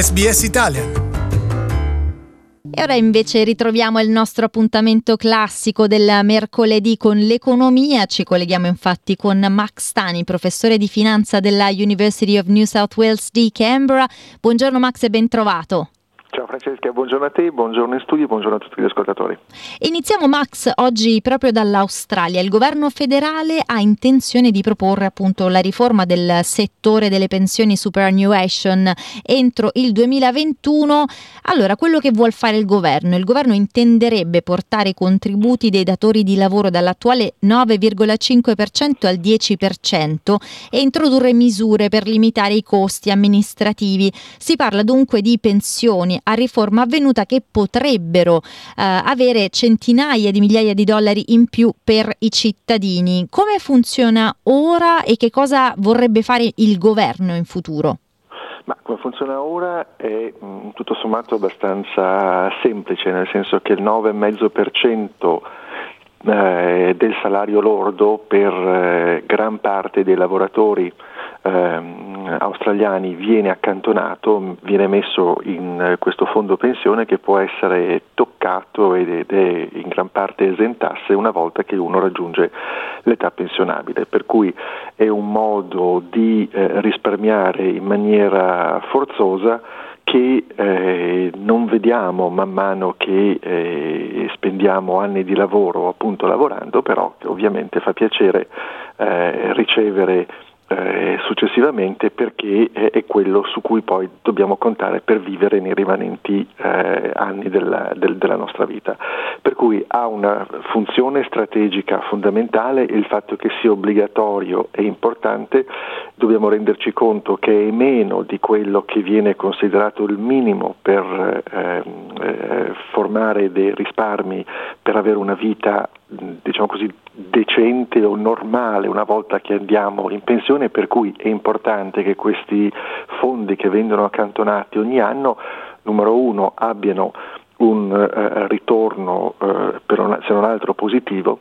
SBS Italian. E ora invece ritroviamo il nostro appuntamento classico del mercoledì con l'economia. Ci colleghiamo infatti con Max Stani, professore di finanza della University of New South Wales di Canberra. Buongiorno Max e ben trovato. Ciao Francesca, buongiorno a te, buongiorno in studio e buongiorno a tutti gli ascoltatori. Iniziamo Max oggi proprio dall'Australia. Il governo federale ha intenzione di proporre appunto la riforma del settore delle pensioni superannuation entro il 2021. Allora, quello che vuol fare il governo intenderebbe portare i contributi dei datori di lavoro dall'attuale 9,5% al 10% e introdurre misure per limitare i costi amministrativi. Si parla dunque di pensioni a riforma avvenuta che potrebbero avere centinaia di migliaia di dollari in più per i cittadini. Come funziona ora e che cosa vorrebbe fare il governo in futuro? Ma come funziona ora è tutto sommato abbastanza semplice, nel senso che il 9,5% del salario lordo per gran parte dei lavoratori australiani viene accantonato, viene messo in questo fondo pensione che può essere toccato ed è in gran parte esentasse una volta che uno raggiunge l'età pensionabile, per cui è un modo di risparmiare in maniera forzosa che non vediamo man mano che spendiamo anni di lavoro appunto lavorando, però che ovviamente fa piacere ricevere successivamente, perché è quello su cui poi dobbiamo contare per vivere nei rimanenti anni della nostra vita. Per cui ha una funzione strategica fondamentale. Il fatto che sia obbligatorio è importante. Dobbiamo renderci conto che è meno di quello che viene considerato il minimo per formare dei risparmi per avere una vita, diciamo così, decente o normale una volta che andiamo in pensione, per cui è importante che questi fondi che vengono accantonati ogni anno, numero uno, abbiano un ritorno se non altro positivo,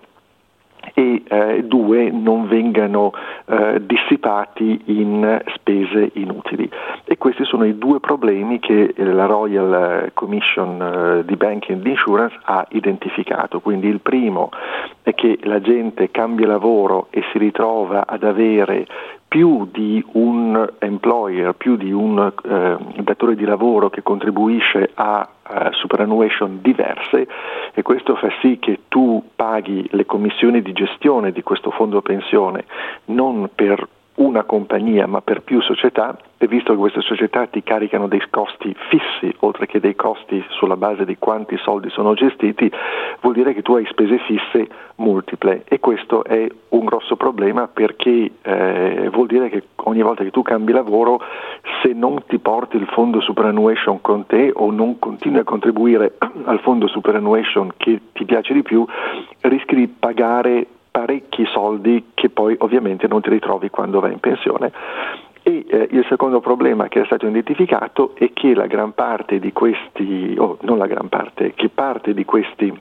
e due, non vengano dissipati in spese inutili. E questi sono i due problemi che la Royal Commission di Banking and Insurance ha identificato. Quindi il primo è che la gente cambia lavoro e si ritrova ad avere più di un employer, più di un datore di lavoro che contribuisce a superannuation diverse, e questo fa sì che tu paghi le commissioni di gestione di questo fondo pensione non per una compagnia ma per più società, e visto che queste società ti caricano dei costi fissi oltre che dei costi sulla base di quanti soldi sono gestiti, vuol dire che tu hai spese fisse multiple, e questo è un grosso problema, perché vuol dire che ogni volta che tu cambi lavoro, se non ti porti il fondo superannuation con te o non continui a contribuire al fondo superannuation che ti piace di più, rischi di pagare parecchi soldi che poi ovviamente non ti ritrovi quando vai in pensione. E il secondo problema che è stato identificato è che la gran parte di questi, non la gran parte, che parte di questi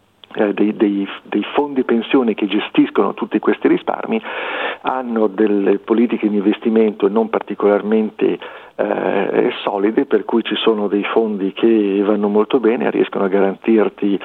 dei fondi pensione che gestiscono tutti questi risparmi hanno delle politiche di investimento non particolarmente solide, per cui ci sono dei fondi che vanno molto bene, riescono a garantirti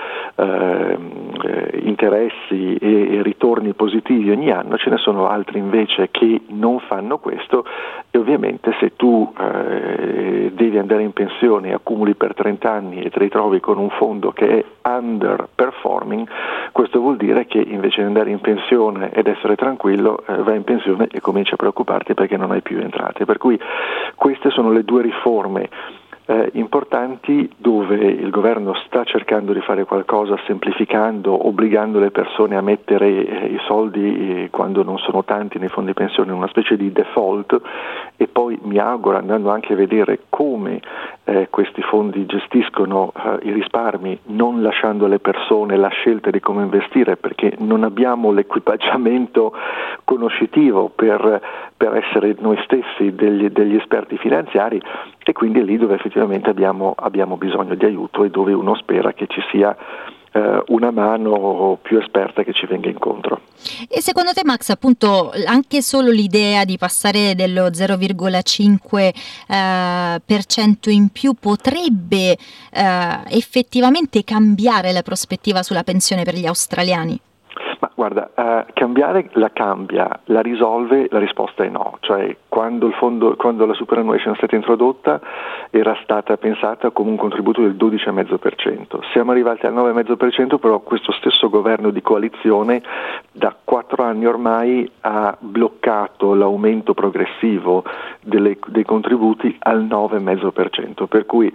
interessi e ritorni positivi ogni anno. Ce ne sono altri invece che non fanno questo, e ovviamente se tu devi andare in pensione e accumuli per 30 anni e ti ritrovi con un fondo che è underperforming, questo vuol dire che invece di andare in pensione ed essere tranquillo, vai in pensione e cominci a preoccuparti perché non hai più entrate. Per cui queste sono le due riforme importanti, dove il governo sta cercando di fare qualcosa semplificando, obbligando le persone a mettere i soldi quando non sono tanti nei fondi pensione in una specie di default, e poi mi auguro, andando anche a vedere come questi fondi gestiscono i risparmi, non lasciando alle persone la scelta di come investire, perché non abbiamo l'equipaggiamento conoscitivo per essere noi stessi degli esperti finanziari, e quindi è lì dove effettivamente abbiamo bisogno di aiuto e dove uno spera che ci sia una mano più esperta che ci venga incontro. E secondo te, Max, appunto, anche solo l'idea di passare dello 0,5% in più potrebbe effettivamente cambiare la prospettiva sulla pensione per gli australiani? Ma guarda, cambiare la cambia, la risolve, la risposta è no. Cioè quando la superannuation è stata introdotta era stata pensata come un contributo del 12,5%. Siamo arrivati al 9,5%, però questo stesso governo di coalizione da 4 anni ormai ha bloccato l'aumento progressivo dei contributi al 9,5%, per cui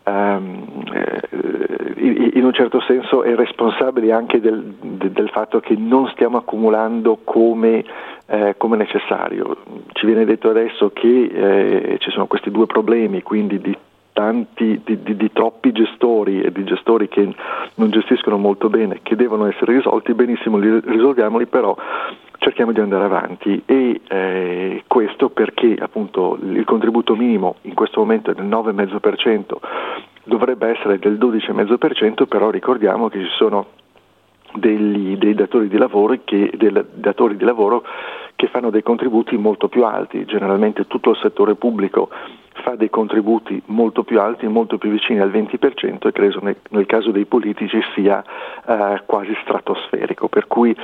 in un certo senso è responsabile anche del fatto che non stiamo accumulando come necessario. Ci viene detto adesso che ci sono questi due problemi, quindi di troppi gestori e di gestori che non gestiscono molto bene, che devono essere risolti. Benissimo, risolviamoli, però cerchiamo di andare avanti, e questo perché appunto il contributo minimo in questo momento è del 9,5%, dovrebbe essere del 12,5%, però ricordiamo che ci sono dei datori di lavoro che fanno dei contributi molto più alti. Generalmente tutto il settore pubblico fa dei contributi molto più alti, molto più vicini al 20%, e credo nel caso dei politici sia quasi stratosferico, per cui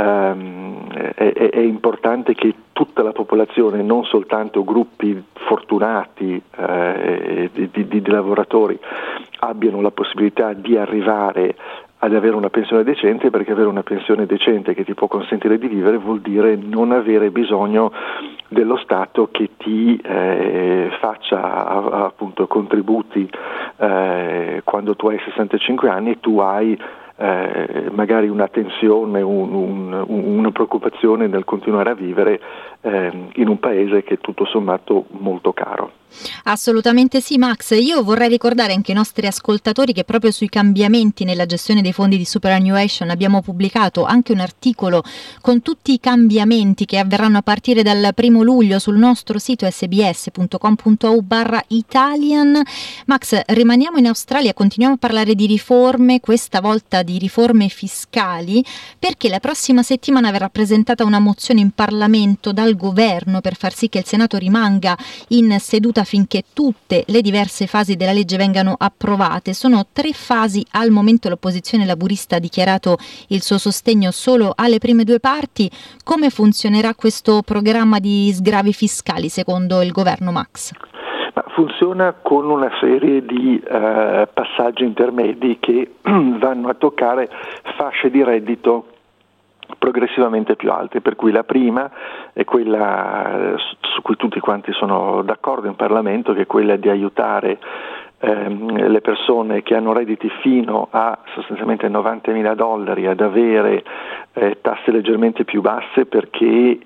è importante che tutta la popolazione, non soltanto gruppi fortunati di lavoratori, abbiano la possibilità di arrivare ad avere una pensione decente, perché avere una pensione decente che ti può consentire di vivere vuol dire non avere bisogno dello Stato che ti faccia appunto contributi quando tu hai 65 anni e tu hai magari una tensione, una preoccupazione nel continuare a vivere in un paese che è tutto sommato molto caro. Assolutamente sì, Max. Io vorrei ricordare anche ai nostri ascoltatori che proprio sui cambiamenti nella gestione dei fondi di superannuation abbiamo pubblicato anche un articolo con tutti i cambiamenti che avverranno a partire dal 1 luglio sul nostro sito sbs.com.au/Italian. Max, rimaniamo in Australia e continuiamo a parlare di riforme, questa volta di riforme fiscali, perché la prossima settimana verrà presentata una mozione in Parlamento dal governo per far sì che il Senato rimanga in seduta finché tutte le diverse fasi della legge vengano approvate. Sono 3 fasi al momento, l'opposizione laburista ha dichiarato il suo sostegno solo alle prime 2 parti. Come funzionerà questo programma di sgravi fiscali secondo il governo, Max? Funziona con una serie di passaggi intermedi che vanno a toccare fasce di reddito progressivamente più alte, per cui la prima è quella su cui tutti quanti sono d'accordo in Parlamento, che è quella di aiutare le persone che hanno redditi fino a sostanzialmente $90.000 ad avere tasse leggermente più basse, perché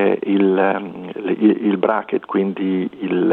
il bracket, quindi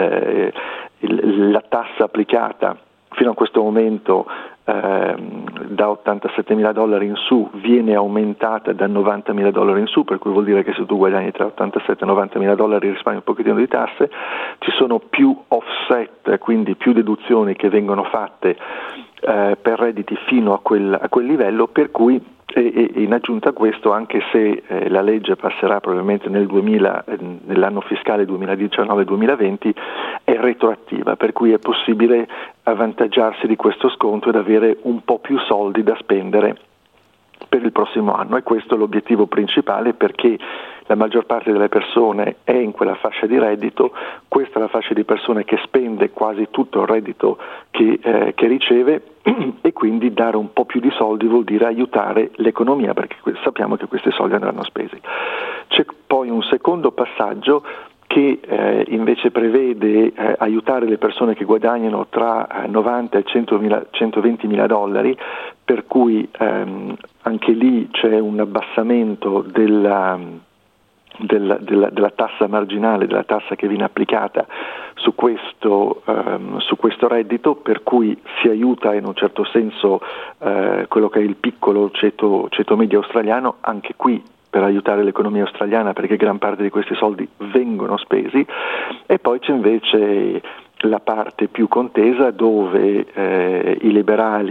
la tassa applicata fino a questo momento da $87.000 in su viene aumentata da $90.000 in su, per cui vuol dire che se tu guadagni tra $87 e $90.000 risparmi un pochettino di tasse. Ci sono più offset, quindi più deduzioni che vengono fatte per redditi fino a quel livello, per cui in aggiunta a questo, anche se la legge passerà probabilmente nell'anno fiscale 2019-2020, è retroattiva, per cui è possibile avvantaggiarsi di questo sconto ed avere un po' più soldi da spendere per il prossimo anno, e questo è l'obiettivo principale, perché la maggior parte delle persone è in quella fascia di reddito. Questa è la fascia di persone che spende quasi tutto il reddito che riceve, e quindi dare un po' più di soldi vuol dire aiutare l'economia, perché sappiamo che questi soldi andranno spesi. C'è poi un secondo passaggio che invece prevede aiutare le persone che guadagnano tra $90 e $120.000, per cui anche lì c'è un abbassamento della tassa marginale, della tassa che viene applicata su questo reddito, per cui si aiuta in un certo senso quello che è il piccolo ceto medio australiano, anche qui per aiutare l'economia australiana, perché gran parte di questi soldi vengono spesi. E poi c'è invece la parte più contesa, dove i liberali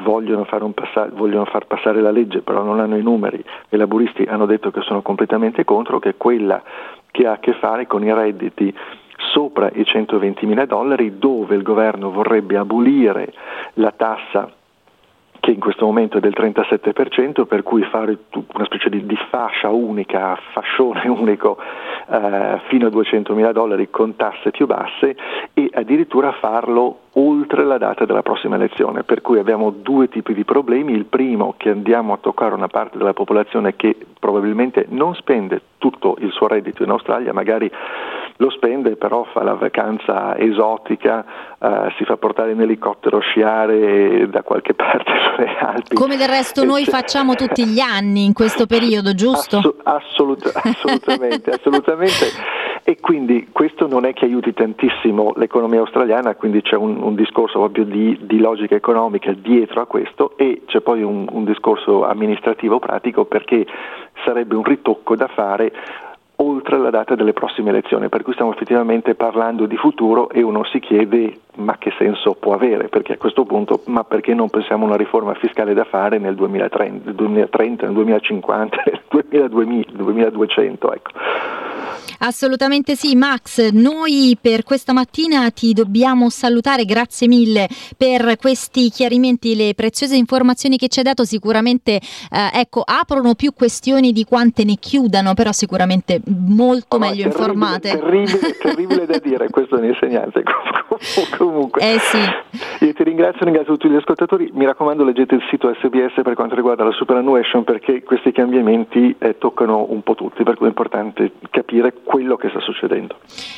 vogliono far passare la legge, però non hanno i numeri, e i laburisti hanno detto che sono completamente contro, che è quella che ha a che fare con i redditi sopra i $120.000, dove il governo vorrebbe abolire la tassa che in questo momento è del 37%, per cui fare una specie di fascia unica, fascione unico fino a $200.000 con tasse più basse, e addirittura farlo oltre la data della prossima elezione, per cui abbiamo due tipi di problemi. Il primo, che andiamo a toccare una parte della popolazione che probabilmente non spende tutto il suo reddito in Australia, magari lo spende, però fa la vacanza esotica, si fa portare in elicottero, sciare da qualche parte sulle Alpi. Come del resto noi facciamo tutti gli anni in questo periodo, giusto? Assolutamente. E quindi questo non è che aiuti tantissimo l'economia australiana, quindi c'è un discorso proprio di logica economica dietro a questo, e c'è poi un discorso amministrativo pratico, perché sarebbe un ritocco da fare oltre la data delle prossime elezioni, per cui stiamo effettivamente parlando di futuro, e uno si chiede ma che senso può avere, perché a questo punto, ma perché non pensiamo a una riforma fiscale da fare nel 2030, nel 2050, nel 2200, ecco. Assolutamente sì, Max, noi per questa mattina ti dobbiamo salutare, grazie mille per questi chiarimenti, le preziose informazioni che ci hai dato. Sicuramente aprono più questioni di quante ne chiudano, però sicuramente molto meglio informate. Terribile da dire questo nell'insegnanza. Comunque sì. Io ti ringrazio tutti gli ascoltatori, mi raccomando, leggete il sito SBS per quanto riguarda la superannuation, perché questi cambiamenti toccano un po' tutti, per cui è importante capire quello che sta succedendo.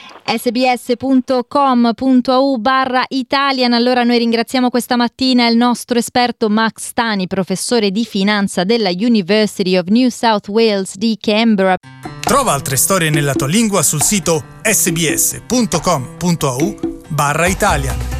sbs.com.au/Italian. Allora noi ringraziamo questa mattina il nostro esperto Max Stani, professore di finanza della University of New South Wales di Canberra. Trova altre storie nella tua lingua sul sito sbs.com.au/Italian.